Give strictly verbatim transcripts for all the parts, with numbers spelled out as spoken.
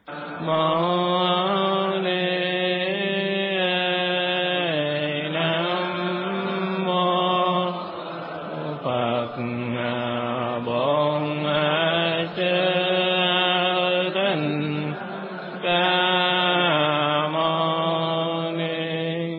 Mô Ni Nam Mô Phật. Bổn Sư Thích Ca Mâu Ni.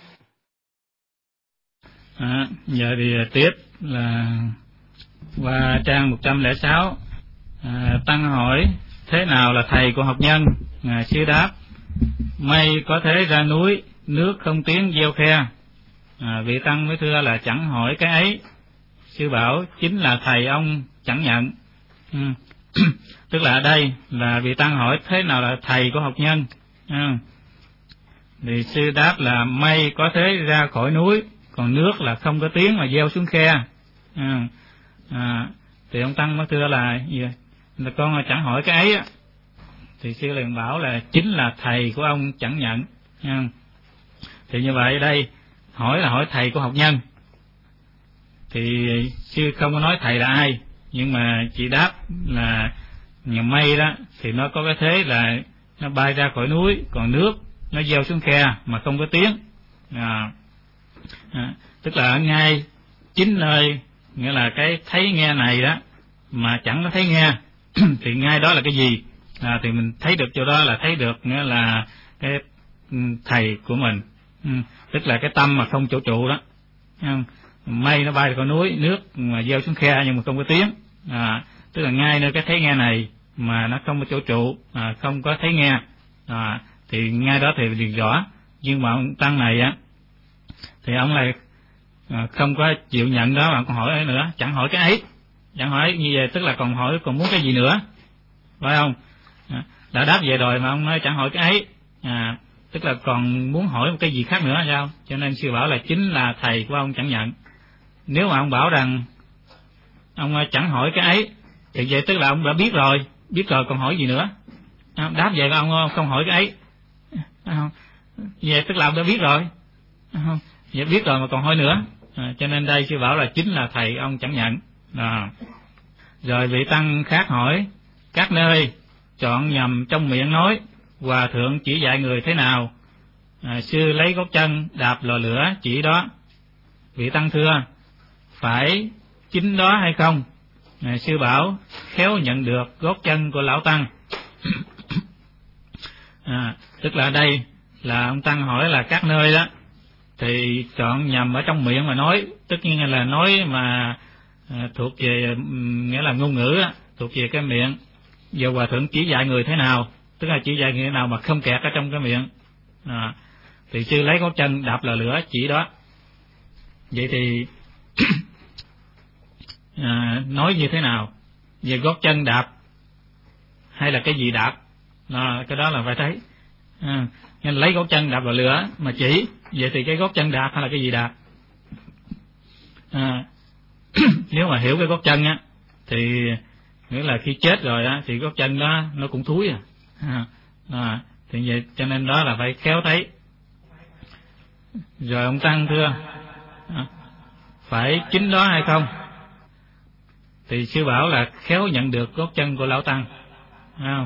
À, giờ thì tiếp là qua trang một trăm lẻ sáu. À, Tăng hỏi thế nào là thầy của học nhân? Ngài Sư đáp: mây có thế ra núi, nước không tiếng gieo khe. À, vị Tăng mới thưa là chẳng hỏi cái ấy. Sư bảo chính là thầy ông chẳng nhận. Ừ. Tức là ở đây là vị Tăng hỏi thế nào là thầy của học nhân. Ừ. Thì sư đáp là mây có thế ra khỏi núi, còn nước là không có tiếng mà gieo xuống khe. Ừ. À, thì ông Tăng mới thưa là gì? Là con chẳng hỏi cái ấy á. Thì sư liền bảo là chính là thầy của ông chẳng nhận. Ừ. Thì như vậy đây hỏi là hỏi thầy của học nhân. Thì sư không có nói thầy là ai, nhưng mà chỉ đáp là nhà mây đó thì nó có cái thế là nó bay ra khỏi núi, còn nước nó gieo xuống khe mà không có tiếng. À, à, tức là ở ngay chính nơi, nghĩa là cái thấy nghe này đó mà chẳng có thấy nghe thì ngay đó là cái gì? À, thì mình thấy được chỗ đó là thấy được nghĩa là cái thầy của mình. Ừ, tức là cái tâm mà không chỗ trụ đó. Không? Mây nó bay khỏi núi, nước mà gieo xuống khe nhưng mà không có tiếng. À, tức là ngay nơi cái thấy nghe này mà nó không có chỗ trụ, à, không có thấy nghe, à, thì ngay đó thì liền rõ. Nhưng mà ông Tăng này á thì ông lại à, không có chịu nhận đó, mà còn hỏi ấy nữa, chẳng hỏi cái ấy, chẳng hỏi như vậy, tức là còn hỏi còn muốn cái gì nữa, phải không? À, đã đáp về rồi mà ông nói chẳng hỏi cái ấy, à, tức là còn muốn hỏi một cái gì khác nữa sao? Cho nên sư bảo là chính là thầy của ông chẳng nhận. Nếu mà ông bảo rằng ông chẳng hỏi cái ấy thì vậy tức là ông đã biết rồi, biết rồi còn hỏi gì nữa? Đáp về ông không hỏi cái ấy, vậy tức là ông đã biết rồi, vậy biết rồi mà còn hỏi nữa. À, cho nên đây sư bảo là chính là thầy ông chẳng nhận. À, rồi vị Tăng khác hỏi các nơi chọn nhầm trong miệng nói, hòa thượng chỉ dạy người thế nào? À, sư lấy gót chân đạp lò lửa chỉ đó. Vị Tăng thưa phải chính đó hay không? À, sư bảo khéo nhận được gót chân của lão Tăng. À, tức là đây là ông Tăng hỏi là các nơi đó thì chọn nhầm ở trong miệng mà nói, tất nhiên là nói mà à, thuộc về nghĩa là ngôn ngữ á, thuộc về cái miệng. Giờ hòa thượng chỉ dạy người thế nào, tức là chỉ dạy người nào mà không kẹt ở trong cái miệng. À, thì sư lấy gót chân đạp lò lửa chỉ đó. Vậy thì à, nói như thế nào? Về gót chân đạp hay là cái gì đạp? À, cái đó là phải thấy. À, nên lấy gót chân đạp lò lửa mà chỉ, vậy thì cái gót chân đạp hay là cái gì đạp? À, nếu mà hiểu cái gót chân á thì nghĩa là khi chết rồi á thì gót chân đó nó cũng thúi à. À, à thì vậy cho nên đó là phải khéo thấy. Rồi ông Tăng thưa à, phải chính đó hay không? Thì sư bảo là khéo nhận được gót chân của lão Tăng. À,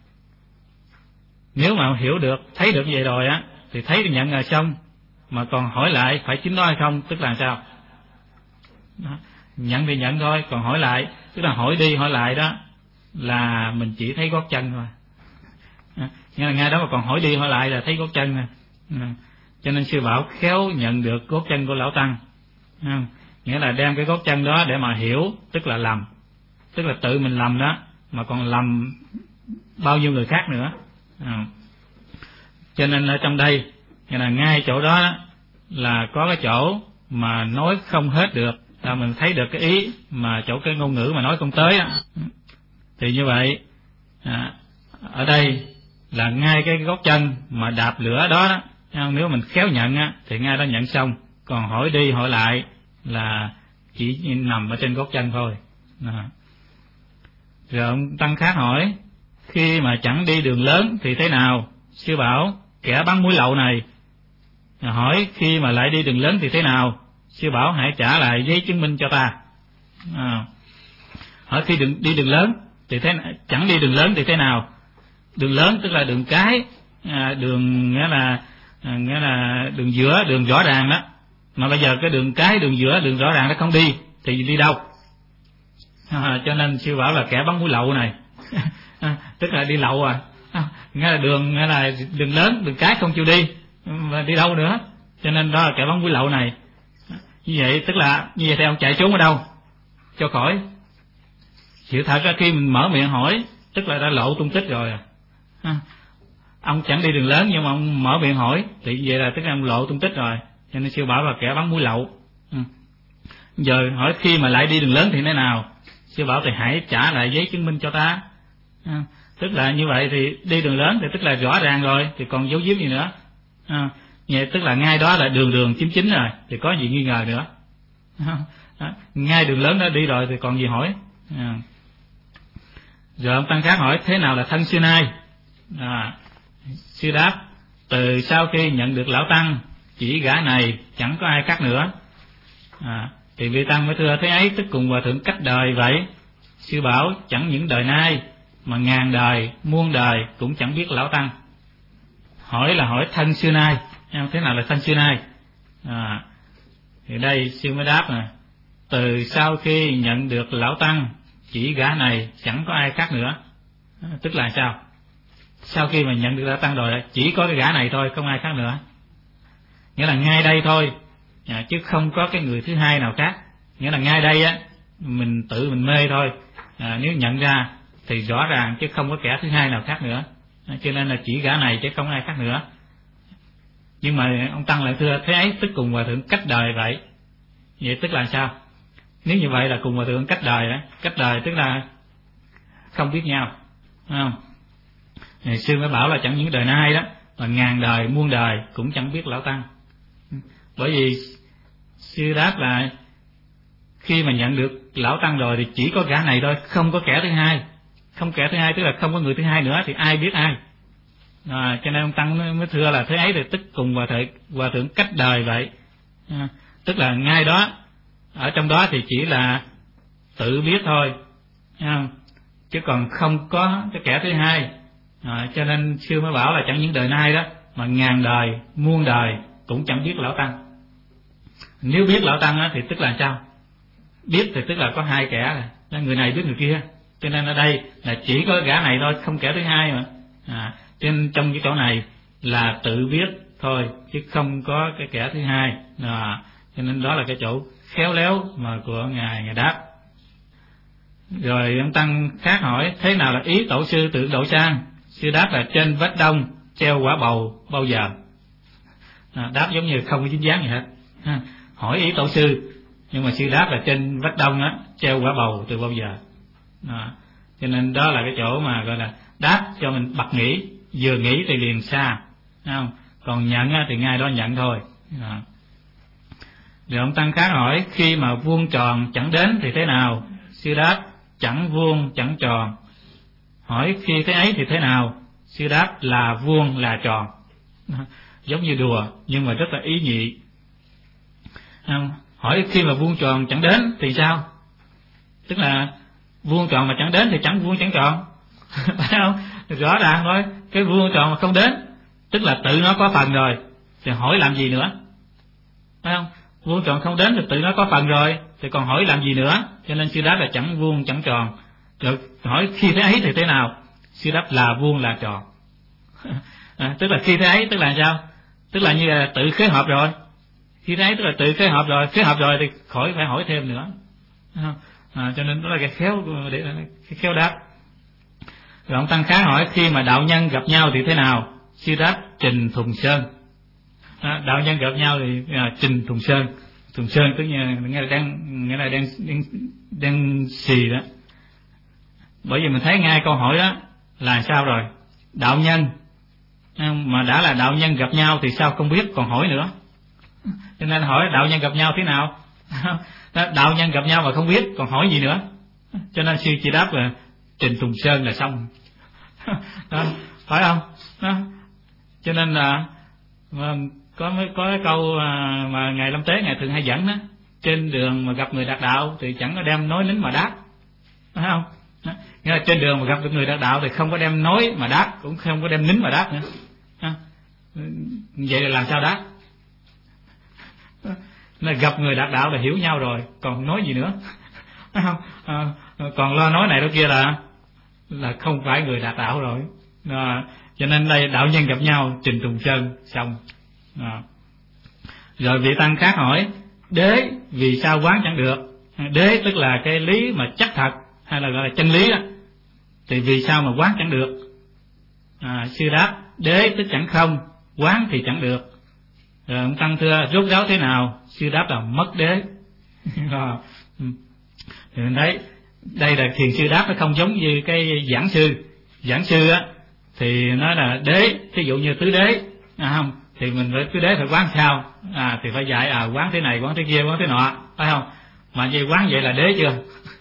nếu mà hiểu được, thấy được vậy rồi á thì thấy thì nhận rồi xong, mà còn hỏi lại phải chính đó hay không, tức là sao? Đó. Nhận thì nhận thôi, còn hỏi lại, tức là hỏi đi hỏi lại đó là mình chỉ thấy gót chân thôi. À, nhưng là ngay đó mà còn hỏi đi hỏi lại là thấy gót chân nè. À, cho nên sư bảo khéo nhận được gót chân của lão Tăng. À, nghĩa là đem cái gót chân đó để mà hiểu, tức là lầm, tức là tự mình lầm đó mà còn lầm bao nhiêu người khác nữa. À, cho nên ở trong đây nghĩa là ngay chỗ đó là có cái chỗ mà nói không hết được, là mình thấy được cái ý mà chỗ cái ngôn ngữ mà nói không tới á. Thì như vậy à, ở đây là ngay cái gót chân mà đạp lửa đó, đó nếu mình khéo nhận á thì ngay đó nhận xong, còn hỏi đi hỏi lại là chỉ nằm ở trên gót chân thôi. À. Rồi ông Tăng khác hỏi khi mà chẳng đi đường lớn thì thế nào? Sư bảo kẻ bắn muối lậu này. Hỏi khi mà lại đi đường lớn thì thế nào? Sư bảo hãy trả lại giấy chứng minh cho ta. À. Hỏi khi đường, đi đường lớn thì thế, chẳng đi đường lớn thì thế nào? đường lớn tức là đường cái, à, đường nghĩa là à, nghĩa là đường giữa, đường rõ ràng đó. Mà bây giờ cái đường cái, đường giữa, đường rõ ràng nó không đi thì đi đâu? À, cho nên sư bảo là kẻ bắn mũi lậu này à, tức là đi lậu à, à nghĩa là đường nghĩa là đường lớn, đường cái không chịu đi và đi đâu nữa, cho nên đó là kẻ bắn mũi lậu này. Như vậy tức là như vậy thì ông chạy trốn ở đâu cho khỏi? Sự thật là khi mình mở miệng hỏi tức là đã lộ tung tích rồi à. Ông chẳng đi đường lớn nhưng mà ông mở miệng hỏi thì vậy là tức là ông lộ tung tích rồi, cho nên sư bảo là kẻ bắn mũi lậu. Ừ. Giờ hỏi khi mà lại đi đường lớn thì thế nào? Sư bảo thì hãy trả lại giấy chứng minh cho ta. À, tức là như vậy thì đi đường lớn thì tức là rõ ràng rồi, thì còn giấu giếm gì nữa? À, vậy tức là ngay đó là đường đường chính chính rồi, thì có gì nghi ngờ nữa? À, à, ngay đường lớn đó đi rồi thì còn gì hỏi? À. Rồi ông tăng khác hỏi thế nào là thân xưa nay? À, sư đáp từ sau khi nhận được lão tăng chỉ gã này chẳng có ai khác nữa. À, thì vị tăng mới thưa thế ấy tức cùng hòa thượng cách đời vậy. Sư bảo chẳng những đời nay mà ngàn đời muôn đời cũng chẳng biết lão tăng. Hỏi là hỏi thân xưa nay, thế nào là thân xưa nay? À, thì đây sư mới đáp nè, từ sau khi nhận được lão tăng chỉ gã này chẳng có ai khác nữa. À, tức là sao? Sau khi mà nhận được lão tăng rồi chỉ có cái gã này thôi, không ai khác nữa. Nghĩa là ngay đây thôi, à, chứ không có cái người thứ hai nào khác. Nghĩa là ngay đây á mình tự mình mê thôi, à, nếu nhận ra thì rõ ràng chứ không có kẻ thứ hai nào khác nữa, à, cho nên là chỉ gã này chứ không ai khác nữa. Nhưng mà ông tăng lại thưa thế ấy tức cùng hòa thượng cách đời vậy. Vậy tức là sao? Nếu như vậy là cùng hòa thượng cách đời đó, cách đời tức là không biết nhau, phải không? Thì sư mới bảo là chẳng những đời nay đó mà ngàn đời muôn đời cũng chẳng biết lão tăng. Bởi vì sư đáp là khi mà nhận được lão tăng rồi thì chỉ có gã này thôi, không có kẻ thứ hai. Không kẻ thứ hai tức là không có người thứ hai nữa thì ai biết ai. À, cho nên ông tăng mới thưa là thế ấy thì tức cùng hòa thượng hòa thượng cách đời vậy. À, tức là ngay đó ở trong đó thì chỉ là tự biết thôi, à, chứ còn không có cái kẻ thứ hai. À, cho nên sư mới bảo là chẳng những đời nay đó mà ngàn đời muôn đời cũng chẳng biết lão tăng. Nếu biết lão tăng á, thì tức là sao? Biết thì tức là có hai kẻ là người này biết người kia, cho nên ở đây là chỉ có gã này thôi, không kẻ thứ hai mà. À, cho nên trong cái chỗ này là tự biết thôi chứ không có cái kẻ thứ hai. À, cho nên đó là cái chỗ khéo léo mà của ngài ngài đáp. Rồi ông tăng khác hỏi thế nào là ý tổ sư tự độ sang? Sư đáp là trên vách đông treo quả bầu bao giờ. À, đáp giống như không có dính dáng gì hết. À, hỏi ý tổ sư nhưng mà sư đáp là trên vách đông á treo quả bầu từ bao giờ. À, cho nên đó là cái chỗ mà gọi là đáp cho mình bật nghĩ, vừa nghĩ thì liền xa, không? Còn nhận á, thì ngay đó nhận thôi. À. Rồi ông tăng khác hỏi khi mà vuông tròn chẳng đến thì thế nào? Sư đáp chẳng vuông chẳng tròn. Hỏi khi thế ấy thì thế nào? Sư đáp là vuông là tròn. À, giống như đùa nhưng mà rất là ý nhị. À, hỏi khi mà vuông tròn chẳng đến thì sao? Tức là vuông tròn mà chẳng đến thì chẳng vuông chẳng tròn. Phải không? Rõ ràng thôi, cái vuông tròn mà không đến tức là tự nó có phần rồi thì hỏi làm gì nữa, phải không? Vuông tròn không đến thì tự nó có phần rồi thì còn hỏi làm gì nữa. Cho nên sư đáp là chẳng vuông chẳng tròn. Rồi hỏi khi thế ấy thì thế nào? Sư đáp là vuông là tròn. À, tức là khi thế ấy tức là sao? Tức là như là tự khế hợp rồi. Khi thế ấy tức là tự khế hợp rồi, khế hợp rồi thì khỏi phải hỏi thêm nữa. À, cho nên đó là cái khéo để cái khéo đáp. Rồi ông tăng khá hỏi khi mà đạo nhân gặp nhau thì thế nào? Sư đáp trình thùng sơn. À, đạo nhân gặp nhau thì à, trình thùng sơn. Thùng sơn tức là nghĩa là đang nghĩa là đang đang, đang xì đó. Bởi vì mình thấy ngay câu hỏi đó là sao rồi? Đạo nhân mà đã là đạo nhân gặp nhau thì sao không biết còn hỏi nữa. Cho nên hỏi đạo nhân gặp nhau thế nào? Đạo nhân gặp nhau mà không biết còn hỏi gì nữa. Cho nên sư chỉ đáp là trình thùng sơn là xong. Đó, phải không? Đó. Cho nên là có mấy có cái câu mà ngài Lâm Tế ngài thường hay dẫn đó, trên đường mà gặp người đạt đạo thì chẳng có đem nói lính mà đáp, phải không? Đó. Nghĩa là trên đường mà gặp được người đạt đạo thì không có đem nói mà đáp, cũng không có đem nín mà đáp nữa. Đó. Vậy là làm sao đáp? Là gặp người đạt đạo là hiểu nhau rồi, còn nói gì nữa? Không? À, còn lo nói này đó kia là là không phải người đạt đạo rồi. À, cho nên đây đạo nhân gặp nhau trình trùng chân xong. À. Rồi vị tăng khác hỏi: đế vì sao quán chẳng được? Đế tức là cái lý mà chắc thật, hay là gọi là chân lý đó, thì vì sao mà quán chẳng được? À, sư đáp: đế tức chẳng không, quán thì chẳng được. Rồi ông tăng thưa: rốt ráo thế nào? Sư đáp là mất đế. À, thì mình thấy đây là thiền sư đáp, nó không giống như cái giảng sư. Giảng sư á thì nói là đế, ví dụ như tứ đế, à không, thì mình phải tứ đế phải quán sao? À thì phải dạy à quán thế này, quán thế kia, quán thế nọ, phải không? Mà vậy quán vậy là đế chưa?